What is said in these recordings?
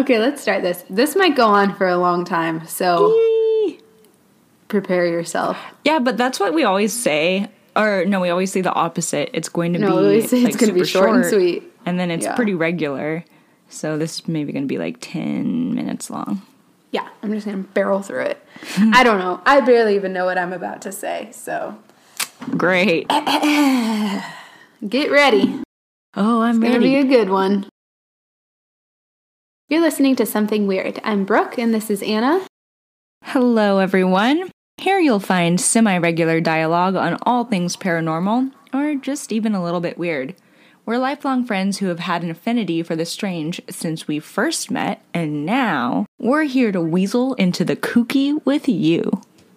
Okay, let's start this. This might go on for a long time, so prepare yourself. Yeah, but that's what we always say. Or no, we always say the opposite. It's going to be it's going to be short and sweet. And then it's pretty regular. So this is maybe going to be like 10 minutes long. Yeah, I'm just going to barrel through it. I don't know. I barely even know what I'm about to say, so. Great. Get ready. Oh, I'm ready. It's going to be a good one. You're listening to Something Weird. I'm Brooke, and this is Anna. Hello, everyone. Here you'll find semi-regular dialogue on all things paranormal, or just even a little bit weird. We're lifelong friends who have had an affinity for the strange since we first met, and now we're here to weasel into the kooky with you.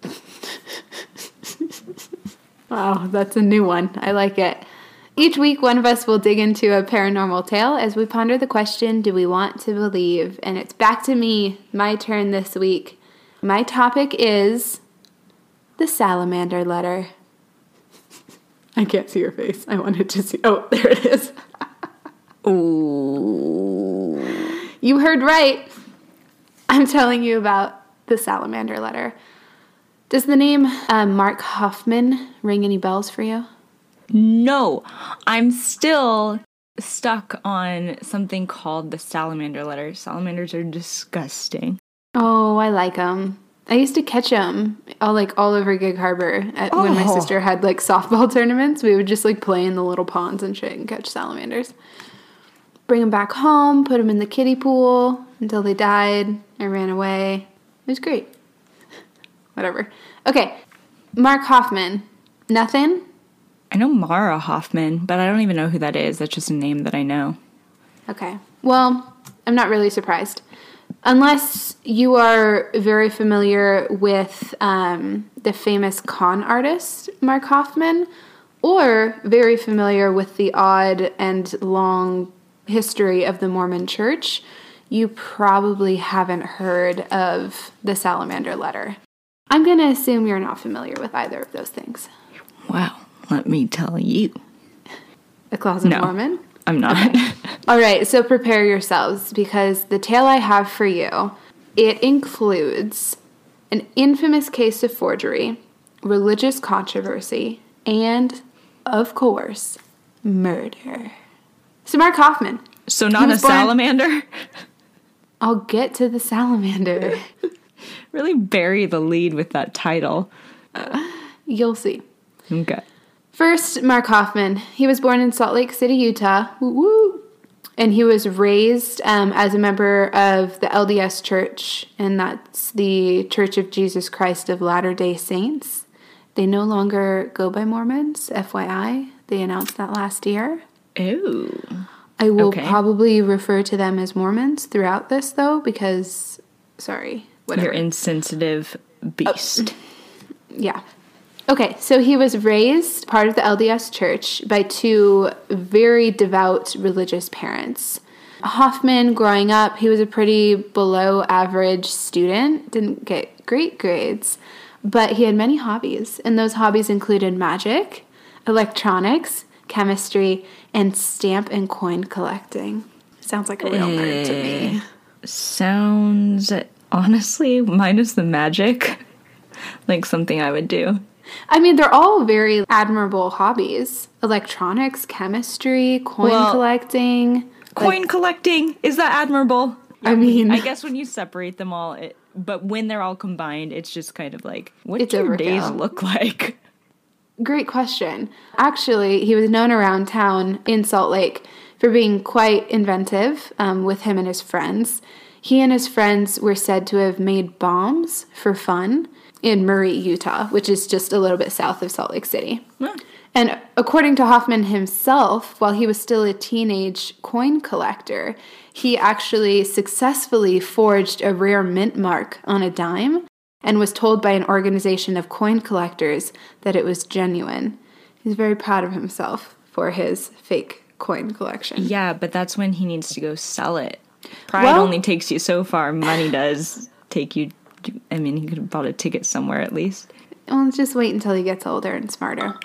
Wow, that's a new one. I like it. Each week, one of us will dig into a paranormal tale as we ponder the question, do we want to believe? And it's back to me, my turn this week. My topic is the salamander letter. I can't see your face. I wanted to see. Oh, there it is. Ooh. You heard right. I'm telling you about the salamander letter. Does the name Mark Hoffman ring any bells for you? No, I'm still stuck on something called the salamander letter. Salamanders are disgusting. Oh, I like them. I used to catch them all over Gig Harbor when my sister had softball tournaments. We would just play in the little ponds and shit and catch salamanders. Bring them back home, put them in the kiddie pool until they died or ran away. It was great. Whatever. Okay, Mark Hoffman. Nothing? I know Mara Hoffman, but I don't even know who that is. That's just a name that I know. Okay. Well, I'm not really surprised. Unless you are very familiar with the famous con artist, Mark Hoffman, or very familiar with the odd and long history of the Mormon Church, you probably haven't heard of the salamander letter. I'm going to assume you're not familiar with either of those things. Wow. Let me tell you. A Closet Mormon? I'm not. Okay. All right, so prepare yourselves because the tale I have for you, it includes an infamous case of forgery, religious controversy, and, of course, murder. So Mark Hoffman. So not a salamander? I'll get to the salamander. Really bury the lead with that title. You'll see. Okay. First, Mark Hoffman. He was born in Salt Lake City, Utah. Woo-woo. And he was raised as a member of the LDS Church, and that's the Church of Jesus Christ of Latter-day Saints. They no longer go by Mormons, FYI. They announced that last year. Ooh. I will probably refer to them as Mormons throughout this, though, because, sorry, whatever. You're insensitive beast. Yeah. Okay, so he was raised part of the LDS Church by two very devout religious parents. Hoffman, growing up, he was a pretty below average student, didn't get great grades, but he had many hobbies, and those hobbies included magic, electronics, chemistry, and stamp and coin collecting. Sounds like a real nerd to me. Sounds, honestly, minus the magic, like something I would do. I mean, they're all very admirable hobbies. Electronics, chemistry, coin collecting. Coin collecting, is that admirable? I mean, I guess when you separate them all, but when they're all combined, it's just kind of like, what do your days look like? Great question. Actually, he was known around town in Salt Lake for being quite inventive with him and his friends. He and his friends were said to have made bombs for fun in Murray, Utah, which is just a little bit south of Salt Lake City. Yeah. And according to Hoffman himself, while he was still a teenage coin collector, he actually successfully forged a rare mint mark on a dime and was told by an organization of coin collectors that it was genuine. He's very proud of himself for his fake coin collection. Yeah, but that's when he needs to go sell it. Pride only takes you so far. Money does take you. I mean, he could have bought a ticket somewhere at least. Well, just wait until he gets older and smarter.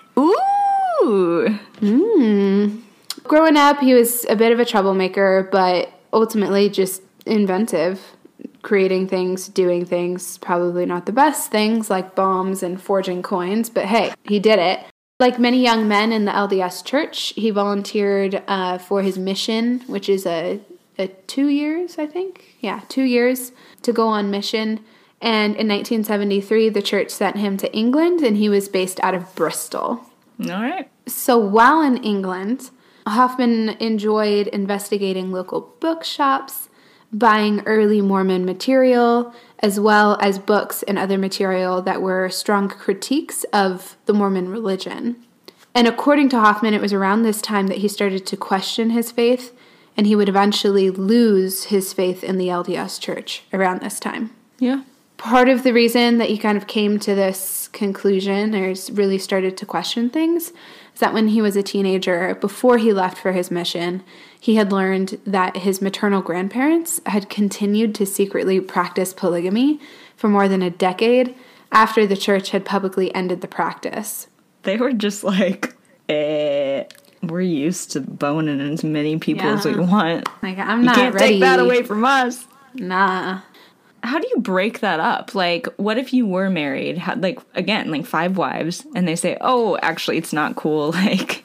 Ooh! Growing up, he was a bit of a troublemaker, but ultimately just inventive, creating things, doing things, probably not the best things like bombs and forging coins, but hey, he did it. Like many young men in the LDS Church, he volunteered for his mission, which is a 2 years, I think. Yeah, 2 years to go on mission. And in 1973, the church sent him to England, and he was based out of Bristol. All right. So while in England, Hoffman enjoyed investigating local bookshops, buying early Mormon material, as well as books and other material that were strong critiques of the Mormon religion. And according to Hoffman, it was around this time that he started to question his faith, and he would eventually lose his faith in the LDS Church around this time. Yeah. Part of the reason that he kind of came to this conclusion or really started to question things is that when he was a teenager, before he left for his mission, he had learned that his maternal grandparents had continued to secretly practice polygamy for more than a decade after the church had publicly ended the practice. They were just like, we're used to boning as many people as we want. Like, I'm not ready. You can't take that away from us. Nah. How do you break that up? Like, what if you were married, had, like, again, like 5 wives, and they say, oh, actually, it's not cool. Like,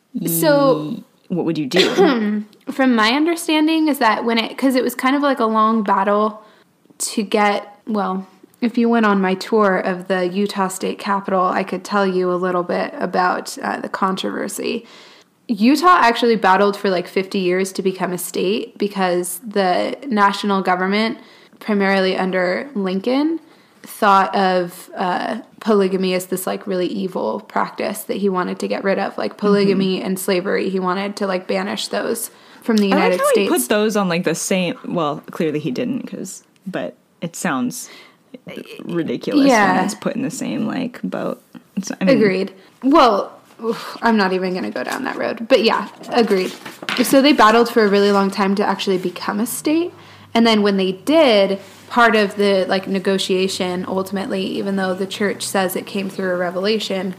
so what would you do? From my understanding is that because it was kind of like a long battle to get, well, if you went on my tour of the Utah State Capitol, I could tell you a little bit about the controversy. Utah actually battled for like 50 years to become a state because the national government, primarily under Lincoln, thought of polygamy as this like really evil practice that he wanted to get rid of, like polygamy and slavery. He wanted to like banish those from the United States. He put those on like the same. Well, clearly he didn't, but it sounds ridiculous when it's put in the same like boat. Agreed. Well, I'm not even going to go down that road, but yeah, agreed. So they battled for a really long time to actually become a state. And then when they did, part of the like negotiation, ultimately, even though the church says it came through a revelation,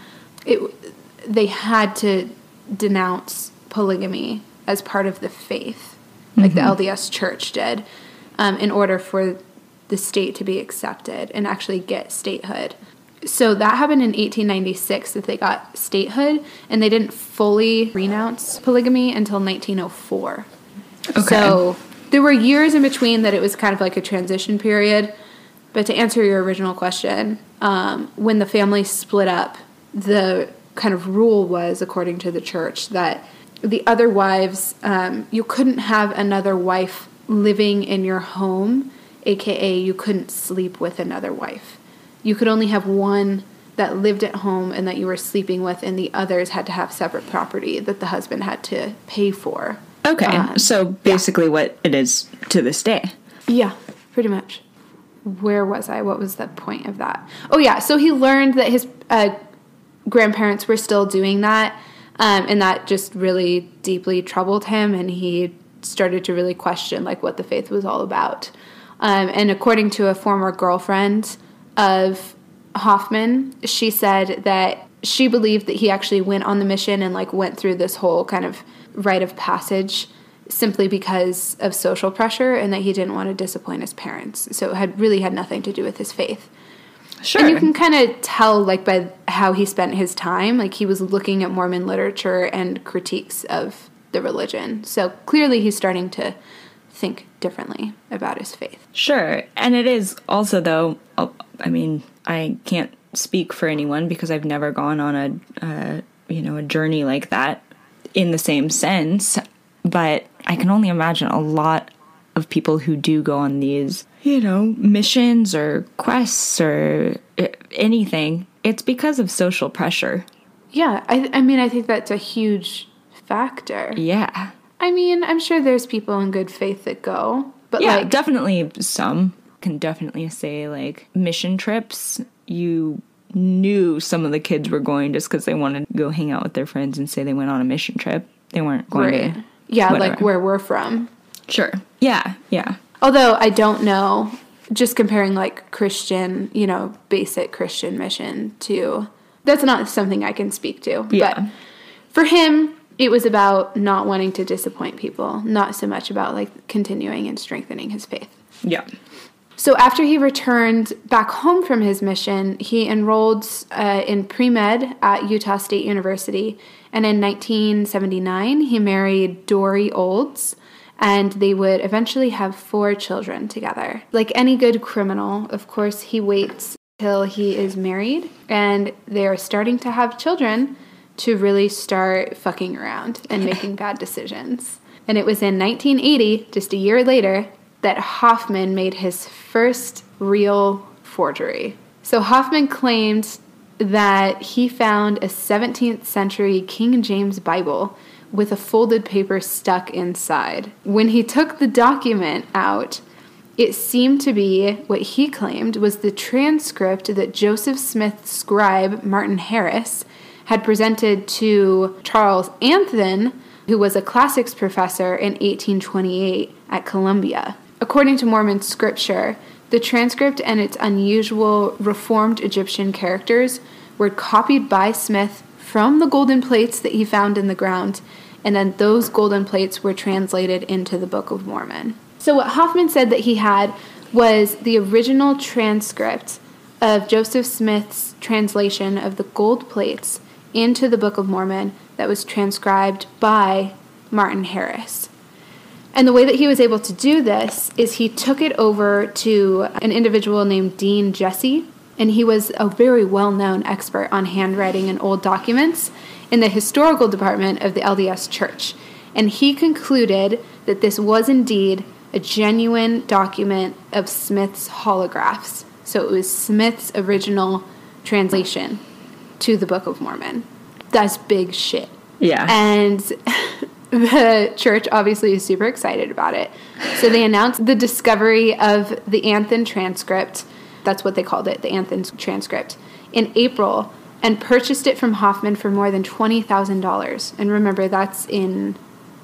they had to denounce polygamy as part of the faith, like the LDS Church did, in order for the state to be accepted and actually get statehood. So that happened in 1896 that they got statehood, and they didn't fully renounce polygamy until 1904. Okay. So there were years in between that it was kind of like a transition period. But to answer your original question, when the family split up, the kind of rule was, according to the church, that the other wives, you couldn't have another wife living in your home, aka you couldn't sleep with another wife. You could only have one that lived at home and that you were sleeping with, and the others had to have separate property that the husband had to pay for. Okay, so basically what it is to this day. Yeah, pretty much. Where was I? What was the point of that? Oh, yeah, so he learned that his grandparents were still doing that, and that just really deeply troubled him, and he started to really question, like, what the faith was all about. And according to a former girlfriend of Hoffman, she said that she believed that he actually went on the mission and, like, went through this whole kind of rite of passage simply because of social pressure and that he didn't want to disappoint his parents. So it had nothing to do with his faith. Sure. And you can kind of tell, like, by how he spent his time, like, he was looking at Mormon literature and critiques of the religion. So clearly he's starting to think differently about his faith. Sure. And it is also, though, I mean, I can't speak for anyone because I've never gone on a journey like that in the same sense, but I can only imagine a lot of people who do go on these, missions or quests or anything, it's because of social pressure. Yeah, I mean, I think that's a huge factor. Yeah. I mean, I'm sure there's people in good faith that go, but yeah, definitely some can definitely say, like, mission trips, you knew some of the kids were going just because they wanted to go hang out with their friends and say they went on a mission trip. They weren't going to... Yeah, whatever. Like where we're from. Sure. Yeah. Although I don't know, just comparing like Christian, basic Christian mission to... That's not something I can speak to. Yeah. But for him, It was about not wanting to disappoint people, not so much about like continuing and strengthening his faith. Yeah. So after he returned back home from his mission, he enrolled in pre-med at Utah State University. And in 1979, he married Dory Olds, and they would eventually have 4 children together. Like any good criminal, of course, he waits till he is married, and they're starting to have children to really start fucking around and making bad decisions. And it was in 1980, just a year later, that Hoffman made his first real forgery. So Hoffman claimed that he found a 17th century King James Bible with a folded paper stuck inside. When he took the document out, it seemed to be what he claimed was the transcript that Joseph Smith's scribe, Martin Harris, had presented to Charles Anthon, who was a classics professor in 1828 at Columbia. According to Mormon scripture, the transcript and its unusual Reformed Egyptian characters were copied by Smith from the golden plates that he found in the ground, and then those golden plates were translated into the Book of Mormon. So what Hoffman said that he had was the original transcript of Joseph Smith's translation of the gold plates into the Book of Mormon that was transcribed by Martin Harris. And the way that he was able to do this is he took it over to an individual named Dean Jesse, and he was a very well-known expert on handwriting and old documents in the historical department of the LDS Church. And he concluded that this was indeed a genuine document of Smith's holographs. So it was Smith's original translation to the Book of Mormon. That's big shit. Yeah. And the church obviously is super excited about it. So they announced the discovery of the Anthon transcript, that's what they called it, the Anthon transcript, in April, and purchased it from Hoffman for more than $20,000. And remember, that's in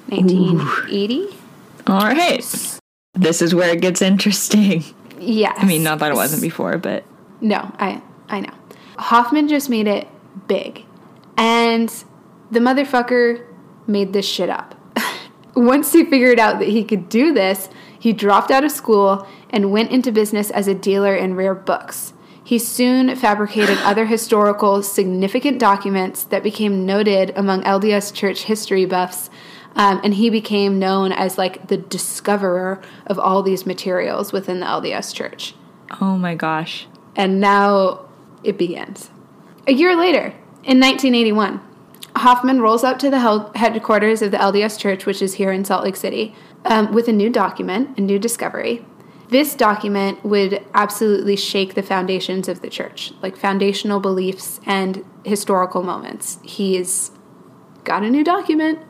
1980? Ooh. All right. This is where it gets interesting. Yes. I mean, not that it wasn't before, but... No, I know. Hoffman just made it big. And the motherfucker made this shit up. Once he figured out that he could do this, he dropped out of school and went into business as a dealer in rare books. He soon fabricated other historical significant documents that became noted among LDS Church history buffs, and he became known as like the discoverer of all these materials within the LDS Church. Oh my gosh. And now it begins. A year later, in 1981, Hoffman rolls up to the headquarters of the LDS Church, which is here in Salt Lake City, with a new document, a new discovery. This document would absolutely shake the foundations of the church, like foundational beliefs and historical moments. He's got a new document.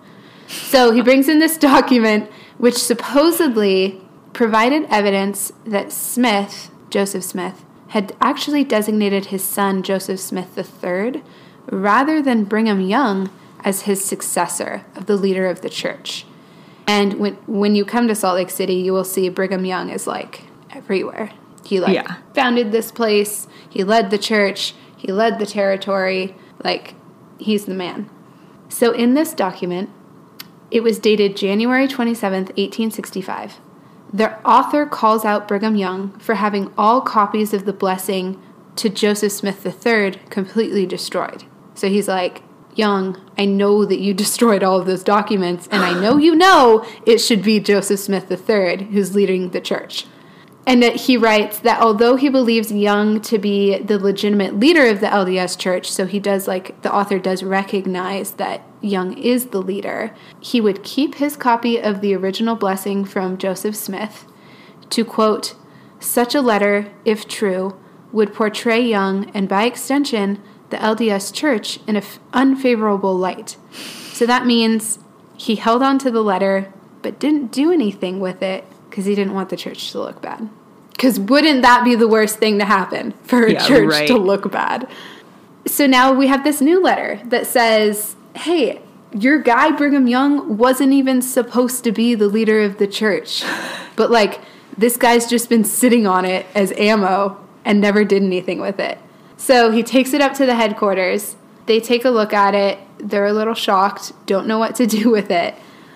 So he brings in this document, which supposedly provided evidence that Smith, Joseph Smith, had actually designated his son, Joseph Smith III, rather than Brigham Young as his successor of the leader of the church. And when you come to Salt Lake City, you will see Brigham Young is like everywhere. He founded this place, he led the church, he led the territory, like he's the man. So in this document, it was dated January 27th, 1865. The author calls out Brigham Young for having all copies of the blessing to Joseph Smith III completely destroyed. So he's like, Young, I know that you destroyed all of those documents, and I know it should be Joseph Smith III who's leading the church. And that he writes that although he believes Young to be the legitimate leader of the LDS Church, so he does, like, the author does recognize that Young is the leader, he would keep his copy of the original blessing from Joseph Smith to, quote, such a letter, if true, would portray Young, and by extension, the LDS Church in an unfavorable light. So that means he held on to the letter, but didn't do anything with it because he didn't want the church to look bad. Because wouldn't that be the worst thing to happen for a church to look bad? So now we have this new letter that says, hey, your guy Brigham Young wasn't even supposed to be the leader of the church. But like, this guy's just been sitting on it as ammo and never did anything with it. So he takes it up to the headquarters, They take a look at it. They're a little shocked, don't know what to do with it.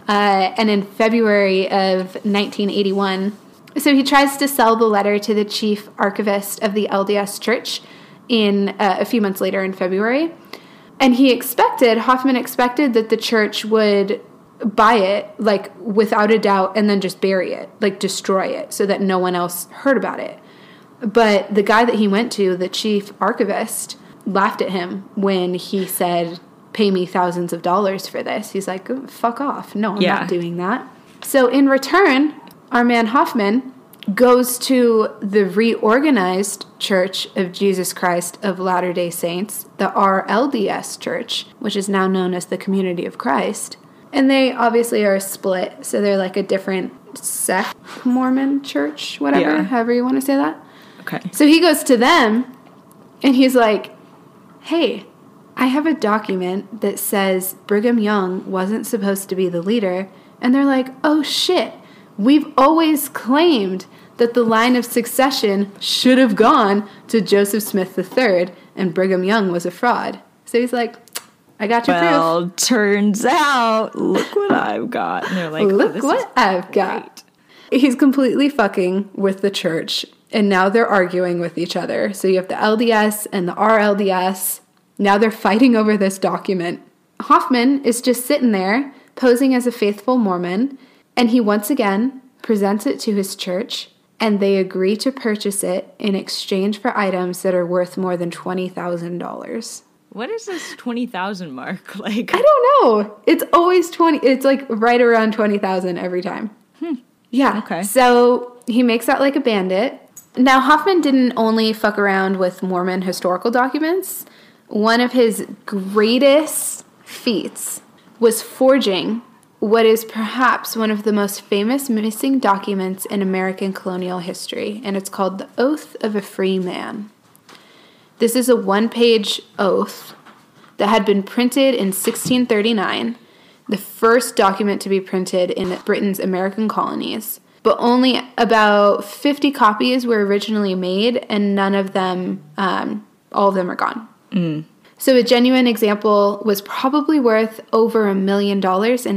And in February of 1981, so he tries to sell the letter to the chief archivist of the LDS Church in a few months later in February. And Hoffman expected that the church would buy it, like, without a doubt, and then just bury it, like, destroy it, so that no one else heard about it. But the guy that he went to, the chief archivist, laughed at him when he said, pay me thousands of dollars for this. He's like, fuck off. No, I'm not doing that. So in return, our man Hoffman goes to the reorganized Church of Jesus Christ of Latter-day Saints, the RLDS Church, which is now known as the Community of Christ. And they obviously are split, so they're like a different sect, Mormon church, whatever, however you want to say that. Okay. So he goes to them, and he's like, hey, I have a document that says Brigham Young wasn't supposed to be the leader. And they're like, oh shit, we've always claimed that the line of succession should have gone to Joseph Smith III, and Brigham Young was a fraud. So he's like, I got your proof. Well, turns out, look what I've got. And they're like, look what I've got. He's completely fucking with the church, and now they're arguing with each other. So you have the LDS and the RLDS. Now they're fighting over this document. Hoffman is just sitting there, posing as a faithful Mormon, and he once again presents it to his church, and they agree to purchase it in exchange for items that are worth more than $20,000. What is this 20,000 mark? Like, I don't know. It's always 20. It's like right around 20,000 every time. Yeah. Okay. So he makes out like a bandit. Now, Hoffman didn't only fuck around with Mormon historical documents. One of his greatest feats was forging what is perhaps one of the most famous missing documents in American colonial history, and it's called the Oath of a Free Man. This is a one-page oath that had been printed in 1639, the first document to be printed in Britain's American colonies. But only about 50 copies were originally made, and none of them, all of them are gone. So a genuine example was probably worth over $1 million in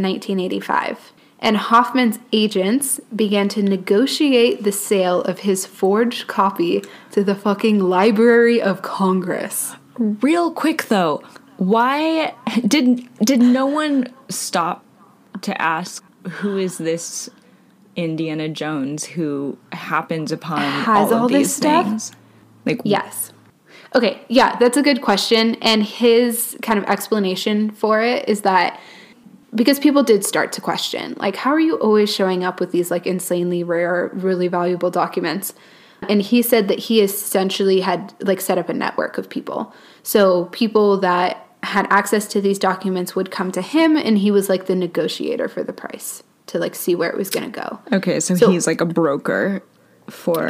1985. And Hoffman's agents began to negotiate the sale of his forged copy to the fucking Library of Congress. real quick though, why did no one stop to ask who is this Indiana Jones who happens upon all of these things? Like, yes. Okay, yeah, that's a good question. And his kind of explanation for it is that because people did start to question, like, how are you always showing up with these, like, insanely rare, really valuable documents? And he said that he essentially had, like, set up a network of people. So people that had access to these documents would come to him, and he was, like, the negotiator for the price to, like, see where it was going to go. Okay, so he's, like, a broker for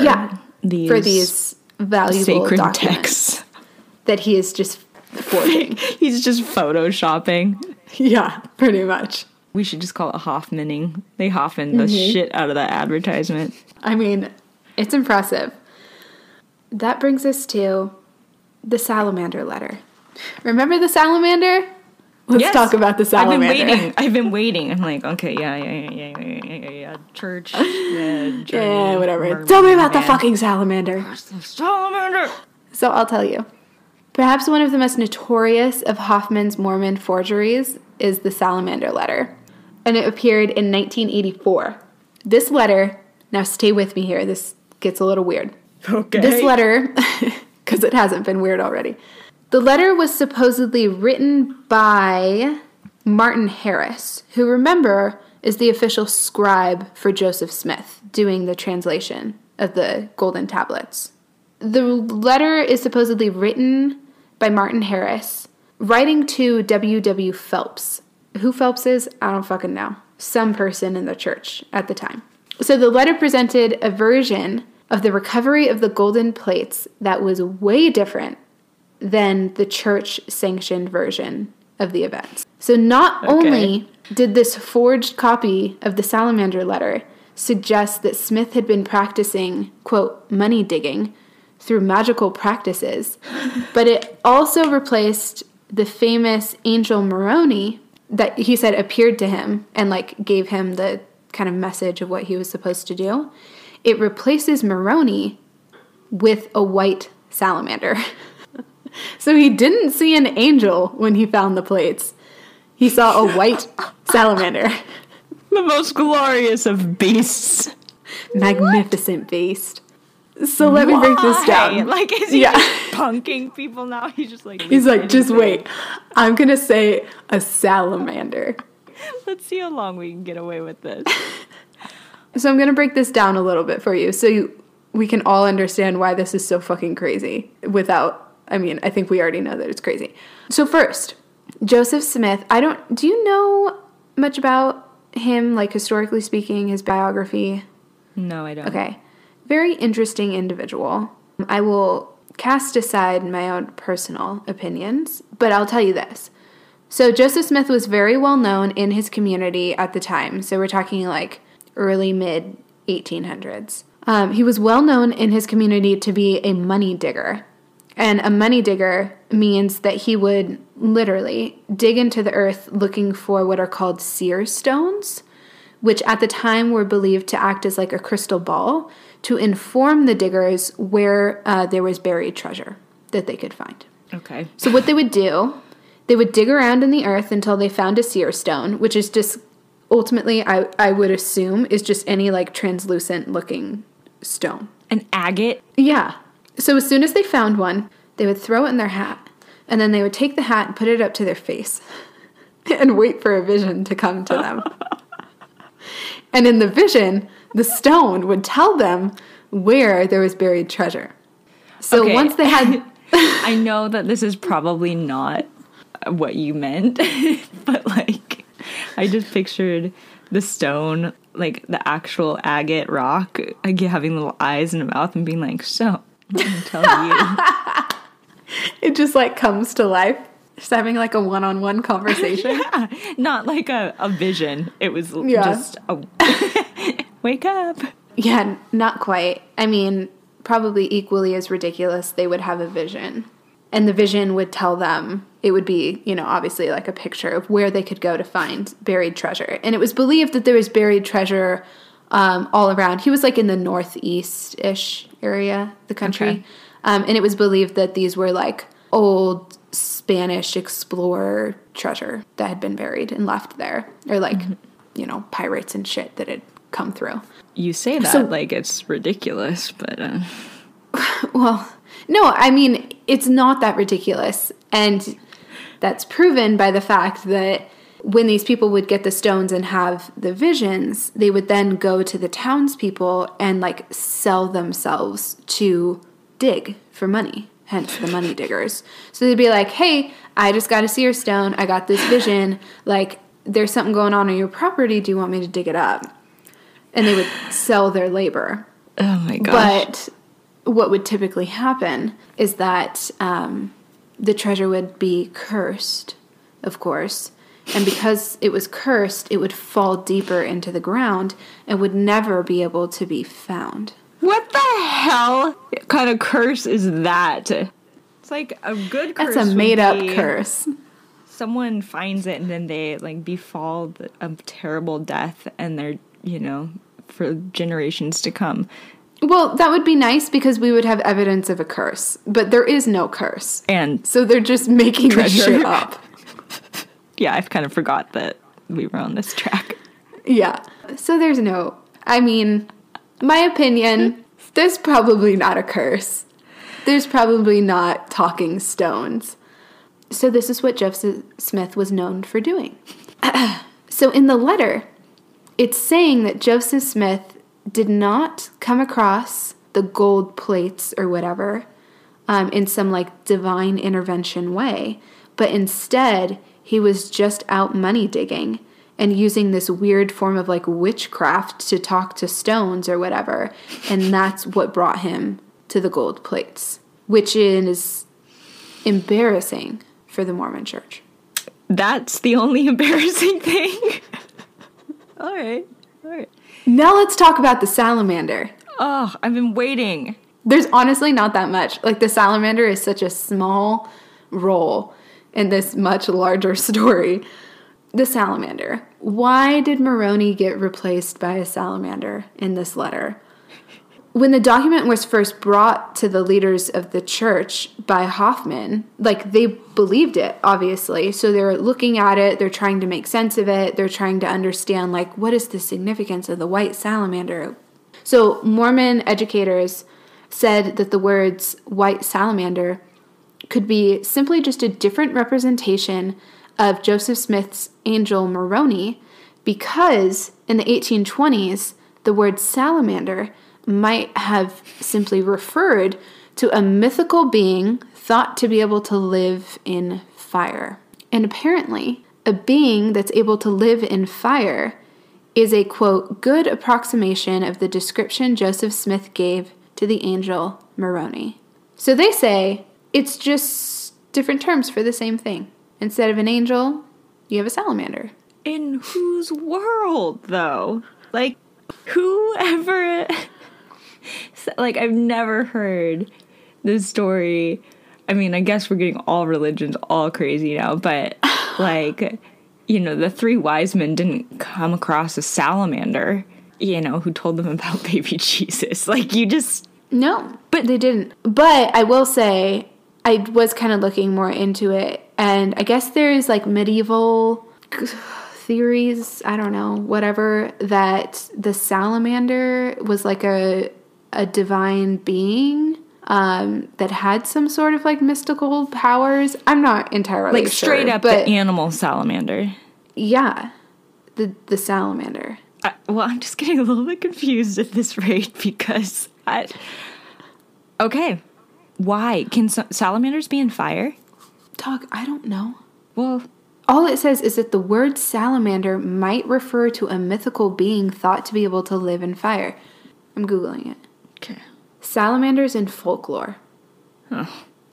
these valuable sacred documents texts that he is just forging. He's just photoshopping. Yeah, pretty much. We should just call it Hoffmaning. They Hoffman the shit out of that advertisement. I mean, it's impressive. That brings us to the salamander letter. Remember the salamander? Let's talk about the salamander. I've been waiting. I'm like, okay, yeah. Church, yeah, whatever. Tell me about the fucking salamander. The salamander. So I'll tell you. Perhaps one of the most notorious of Hoffman's Mormon forgeries is the salamander letter, and it appeared in 1984. This letter, now stay with me here, this gets a little weird. Okay. This letter, because it hasn't been weird already. The letter was supposedly written by Martin Harris, who, remember, is the official scribe for Joseph Smith, doing the translation of the golden tablets. The letter is supposedly written by Martin Harris, writing to W.W. Phelps. Who Phelps is, I don't fucking know. Some person in the church at the time. So the letter presented a version of the recovery of the golden plates that was way different than the church-sanctioned version of the events. So not only did this forged copy of the salamander letter suggest that Smith had been practicing, quote, money digging through magical practices, but it also replaced the famous angel Moroni that he said appeared to him and like gave him the kind of message of what he was supposed to do, it replaces Moroni with a white salamander. So he didn't see an angel when he found the plates. He saw a white salamander. The most glorious of beasts. Magnificent beast. So let me break this down. Like, is he just punking people now? He's just like... He's like, just wait. I'm going to say a salamander. Let's see how long we can get away with this. So I'm going to break this down a little bit for you so we can all understand why this is so fucking crazy without... I mean, I think we already know that it's crazy. So first, Joseph Smith, do you know much about him, like historically speaking, his biography? No, I don't. Okay. Very interesting individual. I will cast aside my own personal opinions, but I'll tell you this. So Joseph Smith was very well known in his community at the time. So we're talking like early, mid 1800s. He was well known in his community to be a money digger. And a money digger means that he would literally dig into the earth looking for what are called seer stones, which at the time were believed to act as like a crystal ball to inform the diggers where there was buried treasure that they could find. Okay. So what they would do, they would dig around in the earth until they found a seer stone, which is just ultimately, I would assume, is just any like translucent looking stone. An agate? Yeah. So as soon as they found one, they would throw it in their hat, and then they would take the hat and put it up to their face and wait for a vision to come to them. And in the vision, the stone would tell them where there was buried treasure. So okay. Once they had... I know that this is probably not what you meant, but like, I just pictured the stone, like the actual agate rock, like having little eyes and a mouth and being like, so, let me tell you. It just like comes to life. Just having like a one-on-one conversation. Yeah, not like a vision. It was just a wake up. Yeah, not quite. I mean, probably equally as ridiculous, they would have a vision. And the vision would tell them, it would be, obviously like a picture of where they could go to find buried treasure. And it was believed that there was buried treasure all around. He was like in the northeast-ish area, the country. Okay. And it was believed that these were like old Spanish explorer treasure that had been buried and left there. Or like, pirates and shit that had come through. You say that like it's ridiculous, but... Well, no, I mean, it's not that ridiculous. And that's proven by the fact that when these people would get the stones and have the visions, they would then go to the townspeople and like sell themselves to dig for money. Hence the money diggers. So they'd be like, hey, I just got a seer stone. I got this vision. Like, there's something going on your property. Do you want me to dig it up? And they would sell their labor. Oh my gosh. But what would typically happen is that the treasure would be cursed, of course. And because it was cursed, it would fall deeper into the ground and would never be able to be found. What the hell kind of curse is that? It's like a good curse. That's a made-up curse. Someone finds it and then they like befall a terrible death and they're, for generations to come. Well, that would be nice because we would have evidence of a curse. But there is no curse. And so they're just making this shit up. Yeah, I've kind of forgot that we were on this track. Yeah. So there's no... I mean... My opinion, there's probably not a curse. There's probably not talking stones. So this is what Joseph Smith was known for doing. So in the letter, it's saying that Joseph Smith did not come across the gold plates or whatever in some like divine intervention way, but instead he was just out money digging and using this weird form of like witchcraft to talk to stones or whatever. And that's what brought him to the gold plates, which is embarrassing for the Mormon Church. That's the only embarrassing thing? All right. Now let's talk about the salamander. Oh, I've been waiting. There's honestly not that much. Like the salamander is such a small role in this much larger story. The salamander. Why did Moroni get replaced by a salamander in this letter? When the document was first brought to the leaders of the church by Hoffman, like, they believed it, obviously. So they're looking at it, they're trying to make sense of it, they're trying to understand, like, what is the significance of the white salamander? So Mormon educators said that the words white salamander could be simply just a different representation of Joseph Smith's angel Moroni, because in the 1820s, the word salamander might have simply referred to a mythical being thought to be able to live in fire. And apparently, a being that's able to live in fire is a, quote, good approximation of the description Joseph Smith gave to the angel Moroni. So they say it's just different terms for the same thing. Instead of an angel, you have a salamander. In whose world, though? Like, whoever... Like, I've never heard this story. I mean, I guess we're getting all religions all crazy now, but, like, you know, the three wise men didn't come across a salamander, you know, who told them about baby Jesus. Like, you just... No, but they didn't. But I will say, I was kind of looking more into it, and I guess there's, like, medieval theories, I don't know, whatever, that the salamander was, like, a divine being that had some sort of, like, mystical powers. I'm not entirely like, sure. straight up but the animal salamander. Yeah, the salamander. Well, I'm just getting a little bit confused at this rate because okay, why? Can salamanders be in fire? Dog, I don't know. Well, all it says is that the word salamander might refer to a mythical being thought to be able to live in fire. I'm Googling it. okay. Salamanders in folklore. Huh.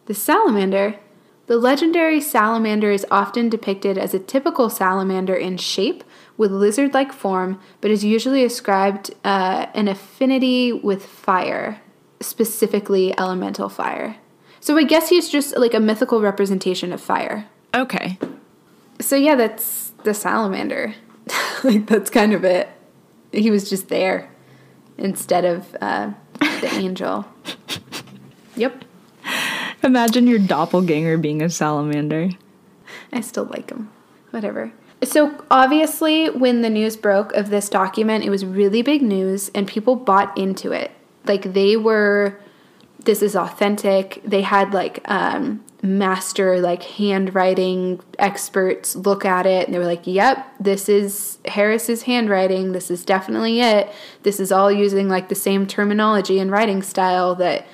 The legendary salamander is often depicted as a typical salamander in shape with lizard-like form, but is usually ascribed an affinity with fire, specifically elemental fire. So I guess he's just like a mythical representation of fire. Okay. So yeah, that's the salamander. Like, that's kind of it. He was just there instead of the angel. Yep. Imagine your doppelganger being a salamander. I still like him. Whatever. So obviously, when the news broke of this document, it was really big news, and people bought into it. Like, this is authentic. They had, like, master, like, handwriting experts look at it, and they were like, yep, this is Harris's handwriting. This is definitely it. This is all using, like, the same terminology and writing style that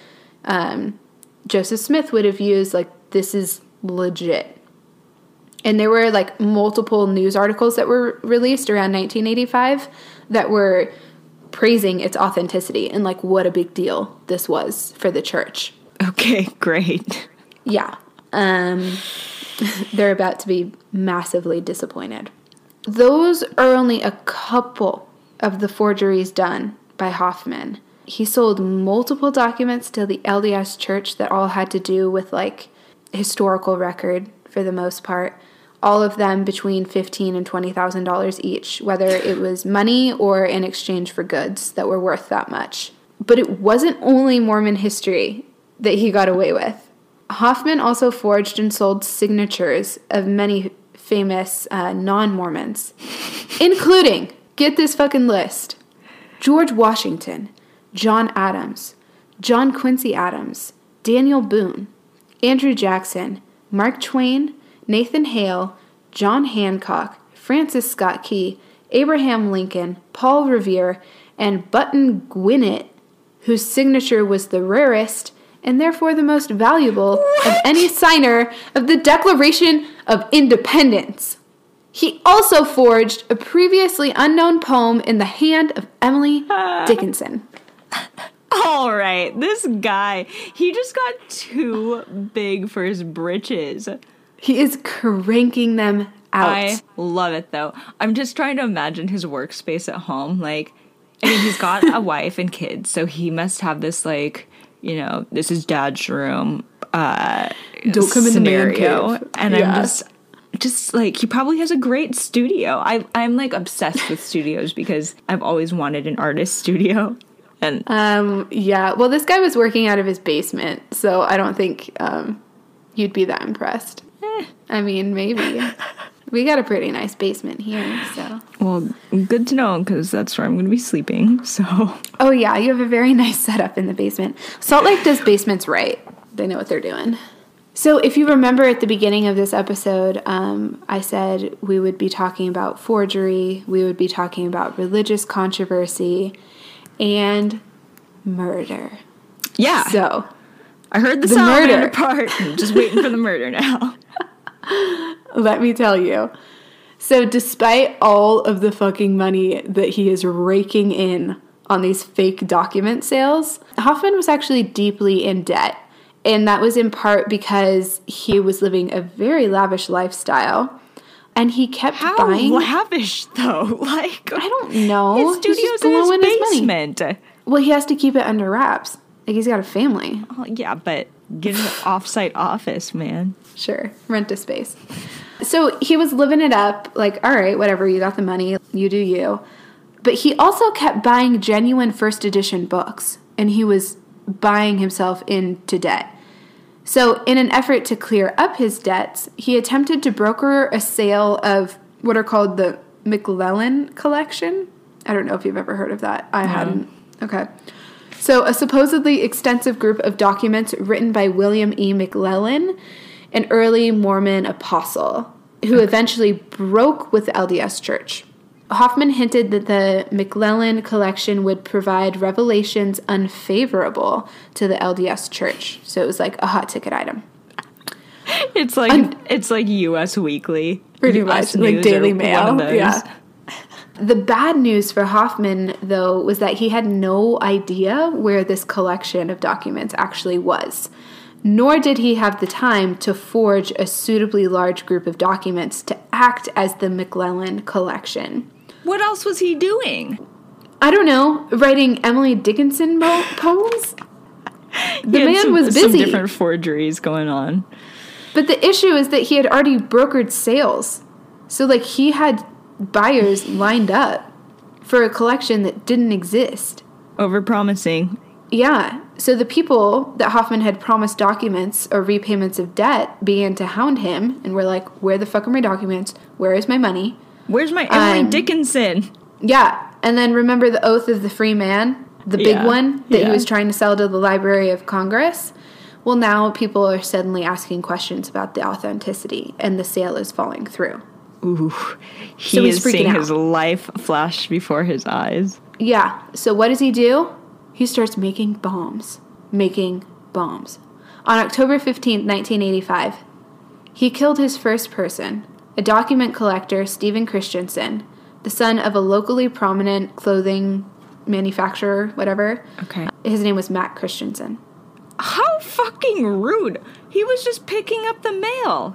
Joseph Smith would have used. Like, this is legit. And there were, like, multiple news articles that were released around 1985 that were praising its authenticity and, like, what a big deal this was for the church. Okay, great. Yeah. They're about to be massively disappointed. Those are only a couple of the forgeries done by Hoffman. He sold multiple documents to the LDS Church that all had to do with, like, historical record for the most part. All of them between $15,000 and $20,000 each, whether it was money or in exchange for goods that were worth that much. But it wasn't only Mormon history that he got away with. Hoffman also forged and sold signatures of many famous non-Mormons, including, get this fucking list, George Washington, John Adams, John Quincy Adams, Daniel Boone, Andrew Jackson, Mark Twain, Nathan Hale, John Hancock, Francis Scott Key, Abraham Lincoln, Paul Revere, and Button Gwinnett, whose signature was the rarest and therefore the most valuable of any signer of the Declaration of Independence. He also forged a previously unknown poem in the hand of Emily Dickinson. All right, this guy, he just got too big for his britches. He is cranking them out. I love it, though. I'm just trying to imagine his workspace at home. Like, I mean, he's got a wife and kids, so he must have this, like, you know, this is dad's room. Don't come in the man scenario. cave. And Yeah. I'm just like, he probably has a great studio. I'm like obsessed with studios because I've always wanted an artist studio. And Yeah. Well, this guy was working out of his basement, so I don't think you'd be that impressed. I mean, maybe. We got a pretty nice basement here, so. well, good to know because that's where I'm going to be sleeping. So Oh, yeah, you have a very nice setup in the basement. Salt Lake does basements right. They know what they're doing. So if you remember at the beginning of this episode, I said we would be talking about forgery, we would be talking about religious controversy, and murder. yeah, So, I heard the murder. salamander part. I'm just waiting for the murder now. let me tell you. So despite all of the fucking money that he is raking in on these fake document sales, Hoffman was actually deeply in debt. And that was in part because he was living a very lavish lifestyle. And he kept How buying... lavish, though? Like, I don't know. his He's studio's just in his blowing his money. basement. Well, he has to keep it under wraps. Like, he's got a family. Oh, yeah, but get an off-site office, man. Sure, rent a space. So he was living it up, like, all right, whatever, you got the money, you do you. But he also kept buying genuine first edition books, and he was buying himself into debt. So in an effort to clear up his debts, he attempted to broker a sale of what are called the McLellan collection. I don't know if you've ever heard of that. I hadn't. Okay. So a supposedly extensive group of documents written by William E. McLellan, an early Mormon apostle, who eventually broke with the LDS Church. Hoffman hinted that the McLellan collection would provide revelations unfavorable to the LDS Church. So it was like a hot ticket item. It's like US Weekly. Pretty US much, like News Daily or Mail. one of those. Yeah. The bad news for Hoffman, though, was that he had no idea where this collection of documents actually was. Nor did he have the time to forge a suitably large group of documents to act as the McLellan collection. What else was he doing? I don't know, writing Emily Dickinson poems? The man was busy. Some different forgeries going on. But the issue is that he had already brokered sales. So, like, he had buyers lined up for a collection that didn't exist. Overpromising. Yeah. So the people that Hoffman had promised documents or repayments of debt began to hound him and were like, where the fuck are my documents? Where is my money? Where's my Emily Dickinson? Yeah. And then remember the Oath of the Free Man? The big one that he was trying to sell to the Library of Congress? Well, now people are suddenly asking questions about the authenticity, and the sale is falling through. Ooh. So He he's is freaking seeing out. his life flash before his eyes. Yeah. So what does he do? He starts making bombs. Making bombs. On October 15th, 1985, he killed his first person, a document collector, Stephen Christensen, the son of a locally prominent clothing manufacturer, whatever. Okay. His name was Matt Christensen. How fucking rude. He was just picking up the mail.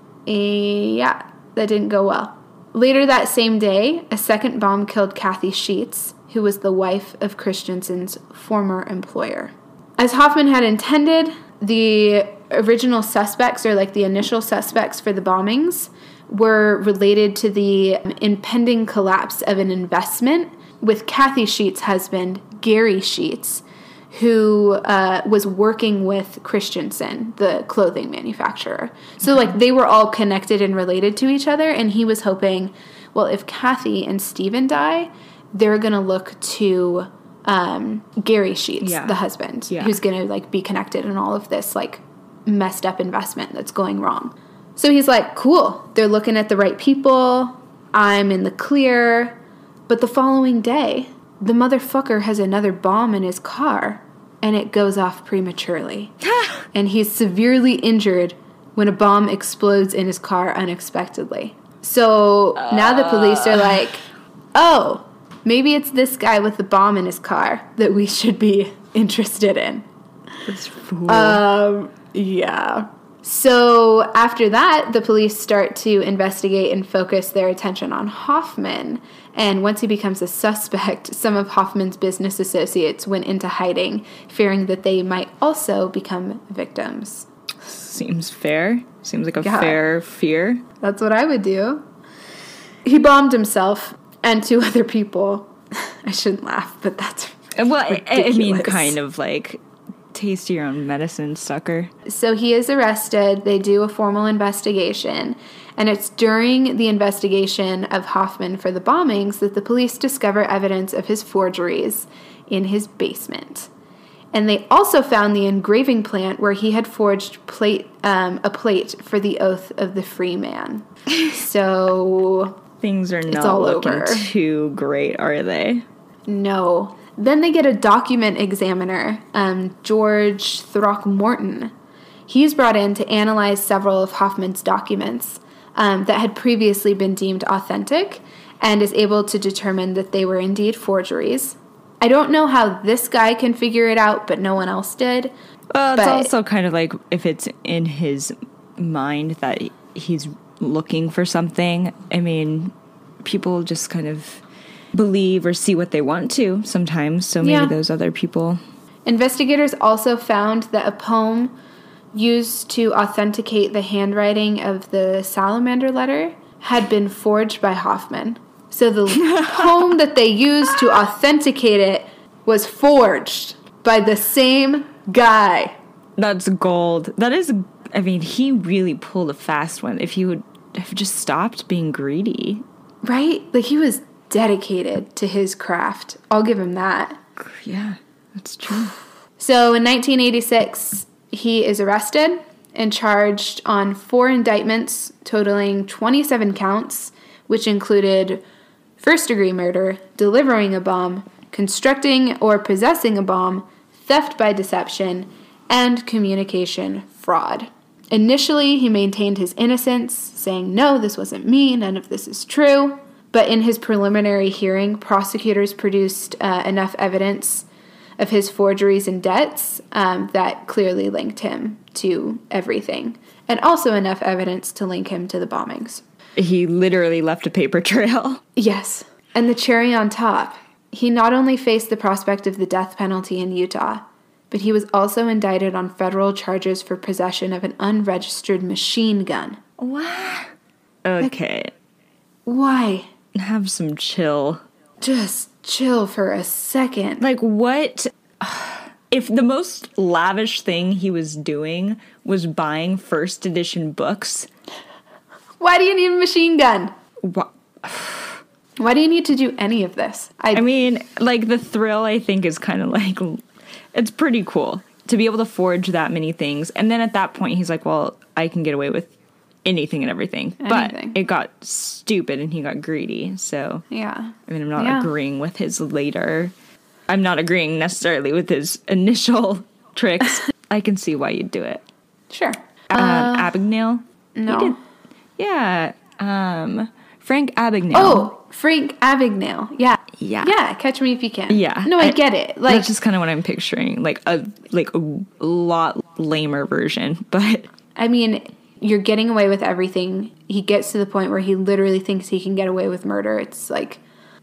Yeah, that didn't go well. Later that same day, a second bomb killed Kathy Sheets, who was the wife of Christensen's former employer. As Hoffman had intended, the original suspects, or like the initial suspects for the bombings, were related to the impending collapse of an investment with Kathy Sheets' husband, Gary Sheets, who was working with Christensen, the clothing manufacturer. So, like, they were all connected and related to each other, and he was hoping, well, if Kathy and Stephen die, they're going to look to Gary Sheets, the husband, who's going to, like, be connected in all of this, like, messed up investment that's going wrong. So he's like, cool, they're looking at the right people, I'm in the clear. But the following day, the motherfucker has another bomb in his car, and it goes off prematurely. And he's severely injured when a bomb explodes in his car unexpectedly. So now the police are like, oh, maybe it's this guy with the bomb in his car that we should be interested in. This fool. Yeah. So after that, the police start to investigate and focus their attention on Hoffman. And once he becomes a suspect, some of Hoffman's business associates went into hiding, fearing that they might also become victims. Seems fair. Seems like a fair fear. That's what I would do. He bombed himself and 2 other people. I shouldn't laugh, but that's ridiculous. I mean, kind of like, taste your own medicine, sucker. So he is arrested. They do a formal investigation. And it's during the investigation of Hoffman for the bombings that the police discover evidence of his forgeries in his basement. And they also found the engraving plant where he had forged a plate for the Oath of the Free Man. So things are not looking too great, are they? No. Then they get a document examiner, George Throckmorton. He's brought in to analyze several of Hoffman's documents that had previously been deemed authentic and is able to determine that they were indeed forgeries. I don't know how this guy can figure it out, but no one else did. Well, it's also kind of like if it's in his mind that he's looking for something. I mean, people just kind of believe or see what they want to sometimes, so maybe those other people. Investigators also found that a poem used to authenticate the handwriting of the salamander letter had been forged by Hoffman. So the poem that they used to authenticate it was forged by the same guy. That's gold. That is, I mean, he really pulled a fast one. If he would have just stopped being greedy. Right? Like, he was dedicated to his craft. I'll give him that. Yeah, that's true. So in 1986, he is arrested and charged on 4 indictments totaling 27 counts, which included first-degree murder, delivering a bomb, constructing or possessing a bomb, theft by deception, and communication fraud. Initially, he maintained his innocence, saying, "No, this wasn't me, none of this is true." But in his preliminary hearing, prosecutors produced enough evidence of his forgeries and debts that clearly linked him to everything, and also enough evidence to link him to the bombings. He literally left a paper trail. Yes. And the cherry on top, he not only faced the prospect of the death penalty in Utah, but he was also indicted on federal charges for possession of an unregistered machine gun. What? Okay. Like, why? Have some chill. Just chill for a second. Like, what? If the most lavish thing he was doing was buying first edition books... Why do you need a machine gun? What? Why do you need to do any of this? I mean, like, the thrill, I think, is kind of like, it's pretty cool to be able to forge that many things. And then at that point, he's like, well, I can get away with anything and everything. But it got stupid and he got greedy. So, yeah. I mean, I'm not agreeing with his I'm not agreeing necessarily with his initial tricks. I can see why you'd do it. Sure. Abagnale? No. Yeah, Frank Abagnale. Oh, Frank Abagnale. Yeah. Yeah. Yeah, Catch Me If You Can. Yeah. No, I get it. Like, that's just kind of what I'm picturing. Like a lot lamer version. But I mean, you're getting away with everything. He gets to the point where he literally thinks he can get away with murder. It's like,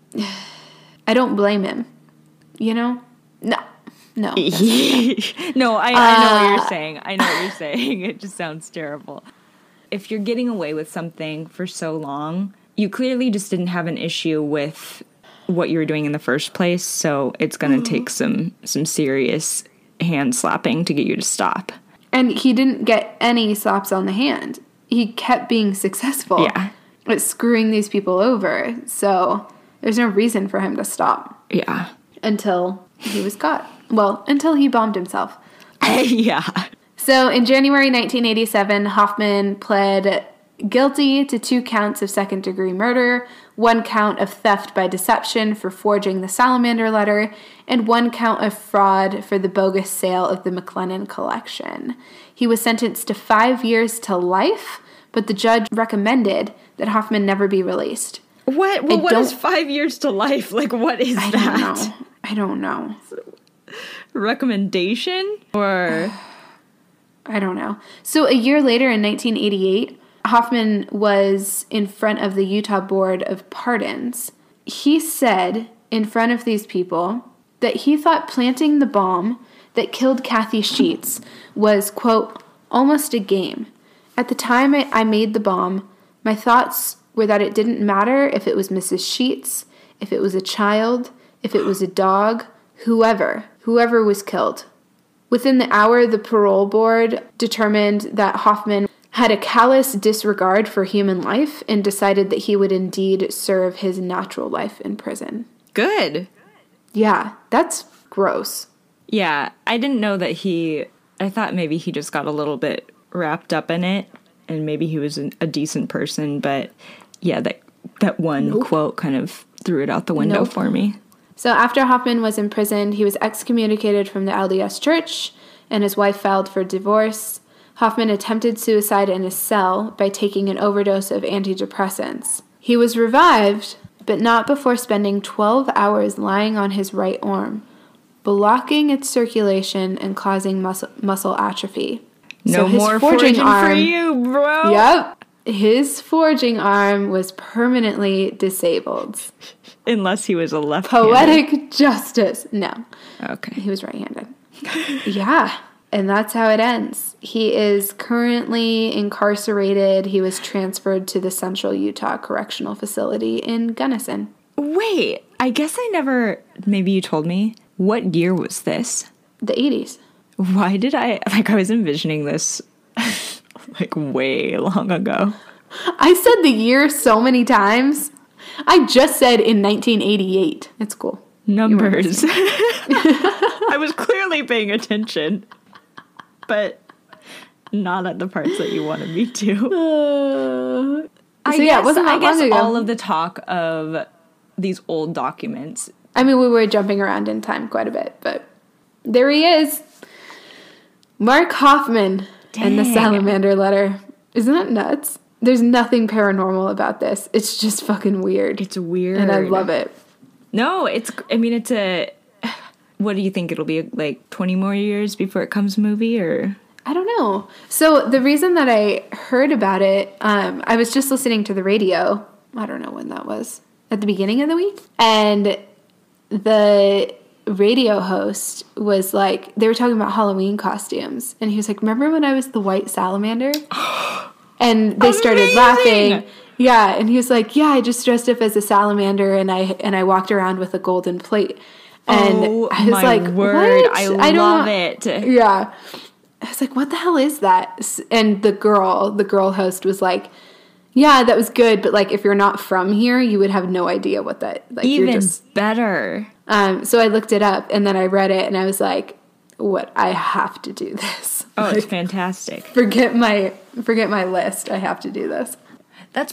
I don't blame him. You know? No. No. No, I know what you're saying. I know what you're saying. It just sounds terrible. If you're getting away with something for so long, you clearly just didn't have an issue with what you were doing in the first place, so it's going to take some serious hand slapping to get you to stop. And he didn't get any slaps on the hand. He kept being successful at screwing these people over, so there's no reason for him to stop. Yeah. Until he was caught. Well, until he bombed himself. Yeah. So in January 1987, Hoffman pled guilty to 2 counts of second-degree murder, 1 count of theft by deception for forging the salamander letter, and 1 count of fraud for the bogus sale of the McLennan collection. He was sentenced to 5 years to life, but the judge recommended that Hoffman never be released. What? Well, what is 5 years to life? Like, what is that? I don't know. Recommendation? Or... I don't know. So a year later in 1988, Hoffman was in front of the Utah Board of Pardons. He said in front of these people that he thought planting the bomb that killed Kathy Sheets was, quote, almost a game. At the time I made the bomb, my thoughts were that it didn't matter if it was Mrs. Sheets, if it was a child, if it was a dog, whoever was killed. Within the hour, the parole board determined that Hoffman had a callous disregard for human life and decided that he would indeed serve his natural life in prison. Good. Yeah, that's gross. Yeah, I didn't know that I thought maybe he just got a little bit wrapped up in it, and maybe he was a decent person, but yeah, that one quote kind of threw it out the window for me. So after Hoffman was imprisoned, he was excommunicated from the LDS Church, and his wife filed for divorce. Hoffman attempted suicide in his cell by taking an overdose of antidepressants. He was revived, but not before spending 12 hours lying on his right arm, blocking its circulation and causing muscle atrophy. No more forging for you, bro. Yep. His forging arm was permanently disabled. Unless he was a left-handed. Poetic justice. No. Okay. He was right-handed. Yeah. And that's how it ends. He is currently incarcerated. He was transferred to the Central Utah Correctional Facility in Gunnison. Wait, I guess maybe you told me. What year was this? The 80s. Why did I was envisioning this way long ago. I said the year so many times. I just said in 1988. It's cool. Numbers. I was clearly paying attention, but not at the parts that you wanted me to. I guess all of the talk of these old documents. I mean, we were jumping around in time quite a bit, but there he is. Mark Hoffman. Dang. And the salamander letter. Isn't that nuts? There's nothing paranormal about this. It's just fucking weird. It's weird. And I love it. No, what do you think? It'll be like 20 more years before it comes a movie, or? I don't know. So the reason that I heard about it, I was just listening to the radio. I don't know when that was. At the beginning of the week. And the radio host was like, they were talking about Halloween costumes. And he was like, remember when I was the white salamander? And they started laughing. Yeah, and he was like, yeah, I just dressed up as a salamander and I walked around with a golden plate. And I was like, word. What? I love it. Yeah. I was like, what the hell is that? And the girl host was like, yeah, that was good, but like if you're not from here, you would have no idea what that like. Even better. So I looked it up and then I read it and I was like, what? I have to do this. Oh, like, it's fantastic. Forget my list. I have to do this. That's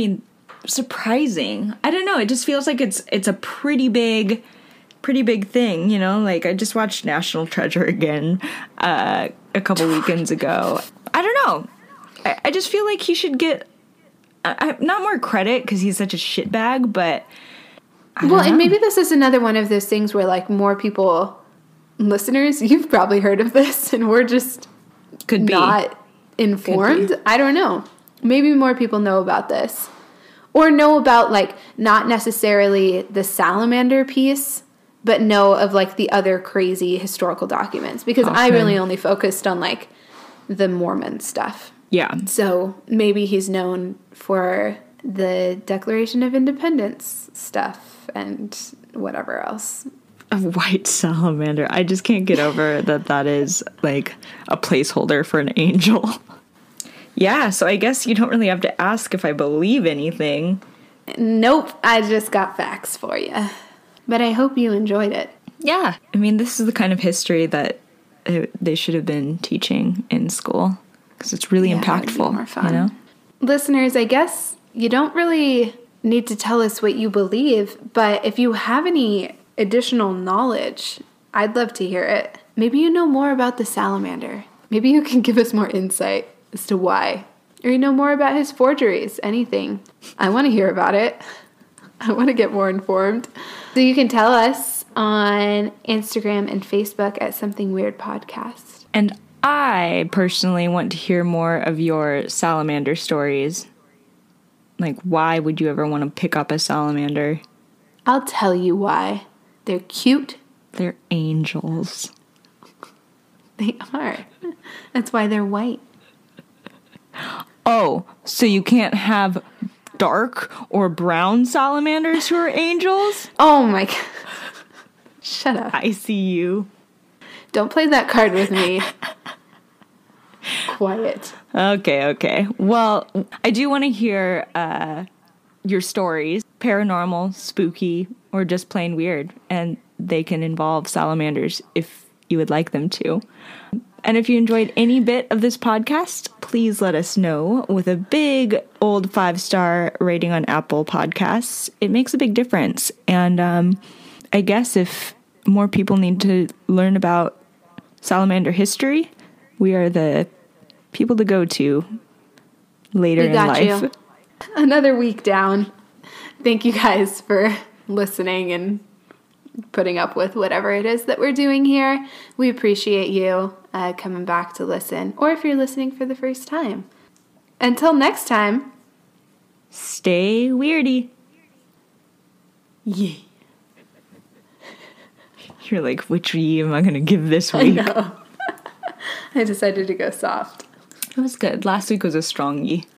surprising. I don't know. It just feels like it's a pretty big thing, you know? Like I just watched National Treasure again a couple weekends ago. I don't know. I just feel like he should get not more credit because he's such a shitbag, but and maybe this is another one of those things where like more people, listeners, you've probably heard of this, and we're just not informed. I don't know. Maybe more people know about this, or know about like not necessarily the salamander piece, but know of like the other crazy historical documents. Because I really only focused on like the Mormon stuff. Yeah. So maybe he's known for the Declaration of Independence stuff and whatever else. A white salamander. I just can't get over that is like a placeholder for an angel. Yeah, so I guess you don't really have to ask if I believe anything. Nope, I just got facts for you. But I hope you enjoyed it. Yeah. I mean, this is the kind of history that they should have been teaching in school. Because it's really impactful, more fun. You know? Listeners, I guess you don't really need to tell us what you believe, but if you have any additional knowledge, I'd love to hear it. Maybe you know more about the salamander. Maybe you can give us more insight as to why. Or you know more about his forgeries, anything. I want to hear about it. I want to get more informed. So you can tell us on Instagram and Facebook at Something Weird Podcast. And I personally want to hear more of your salamander stories. Like, why would you ever want to pick up a salamander? I'll tell you why. They're cute. They're angels. They are. That's why they're white. Oh, so you can't have dark or brown salamanders who are angels? Oh my God. Shut up. I see you. Don't play that card with me. Quiet. Okay. Well, I do want to hear your stories, paranormal, spooky, or just plain weird, and they can involve salamanders if you would like them to. And if you enjoyed any bit of this podcast, please let us know with a big old 5-star rating on Apple Podcasts. It makes a big difference. And I guess if more people need to learn about salamander history, we are the people to go to later in life. You. Another week down. Thank you guys for listening and putting up with whatever it is that we're doing here. We appreciate you coming back to listen, or if you're listening for the first time. Until next time, stay weirdy. Yee. You're like, which yee am I going to give this week? I know. I decided to go soft. It was good. Last week was a strong yee.